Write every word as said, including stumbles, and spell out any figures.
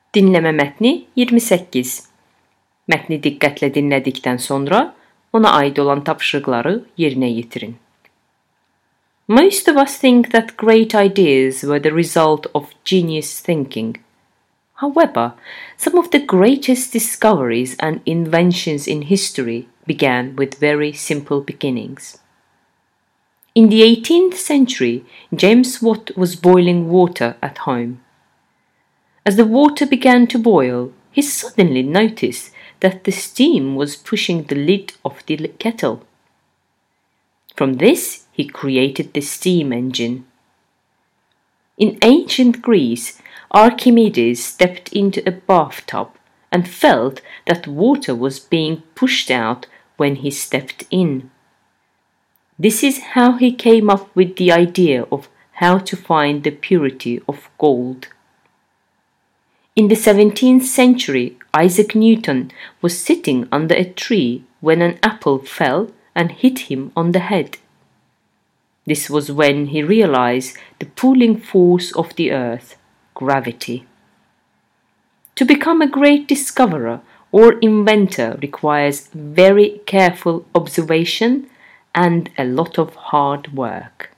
Dinleme metni yirmi sekiz. Metni dikkatle dinledikten sonra ona ait olan tapşırıkları yerine getirin. Most of us think that great ideas were the result of genius thinking. However, some of the greatest discoveries and inventions in history began with very simple beginnings. In the eighteenth century, James Watt was boiling water at home. As the water began to boil, he suddenly noticed that the steam was pushing the lid of the kettle. From this, he created the steam engine. In ancient Greece, Archimedes stepped into a bathtub and felt that water was being pushed out when he stepped in. This is how he came up with the idea of how to find the purity of gold. In the seventeenth century, Isaac Newton was sitting under a tree when an apple fell and hit him on the head. This was when he realized the pulling force of the earth, gravity. To become a great discoverer or inventor requires very careful observation and a lot of hard work.